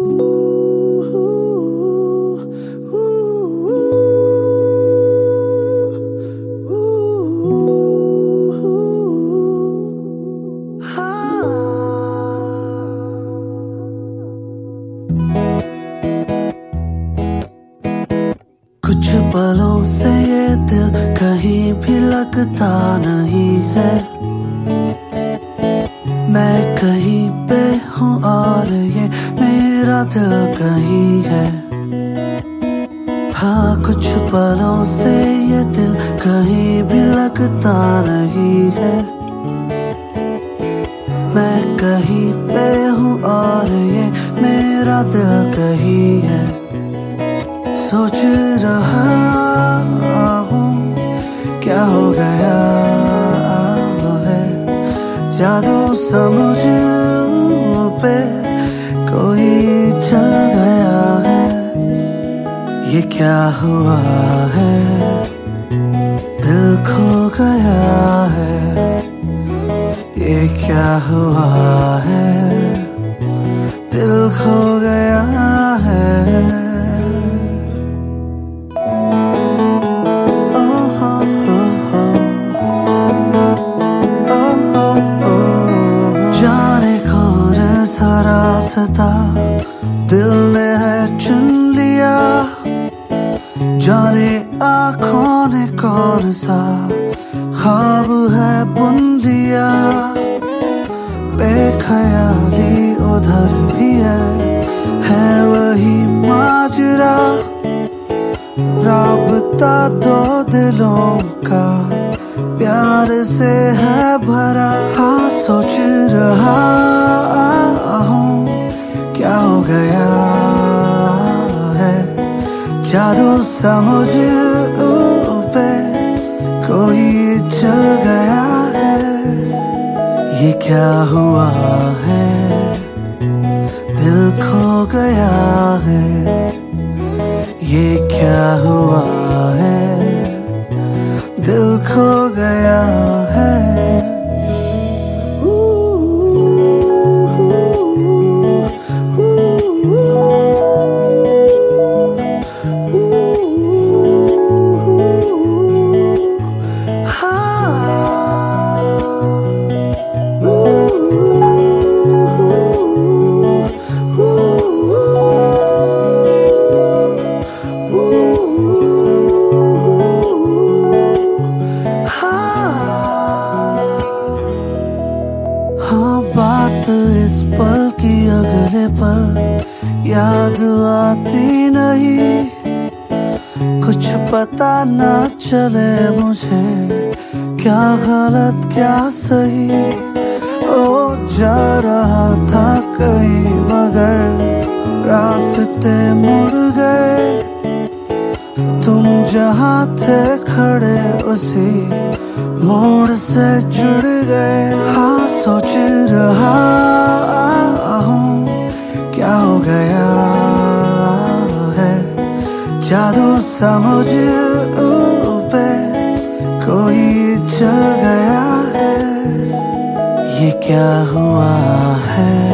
कुछ पलों से ये दिल कहीं भी लगता नहीं है। मैं कहीं पे हूँ और ये मेरा दिल कहीं है। हाँ, कुछ पलों से ये दिल कहीं भी लगता नहीं है। मैं कहीं पे हूँ और ये मेरा दिल कहीं है। सोच रहा हूँ क्या हो गया है, जादू समझ पे कोई चल गया है। ये क्या हुआ है, दिल खो गया है। ये क्या हुआ है, दिल खो गया है। दिल ने है चुन लिया, जाने आँखों ने कौन सा ख्वाब है बुन दिया। बेख्याली उधर भी है वही माजरा। राबता दो दिलों का प्यार से है भरा। हाँ, सोच रहा हूँ क्या हो गया है, जादू समझ पे कोई चल गया है। ये क्या हुआ है, दिल खो गया है। ये क्या हुआ है, दिल खो गया है। हाँ, बात इस पल की अगले पल याद आती नहीं। कुछ पता ना चले मुझे क्या गलत क्या सही। ओ, जा रहा था कहीं मगर रास्ते मुड़ गए। तुम जहाँ थे खड़े उसी मोड़ से जुड़ गए। हाँ, सोच रहा हूँ क्या हो गया है, जादू समझ पे कोई चल गया है। ये क्या हुआ है,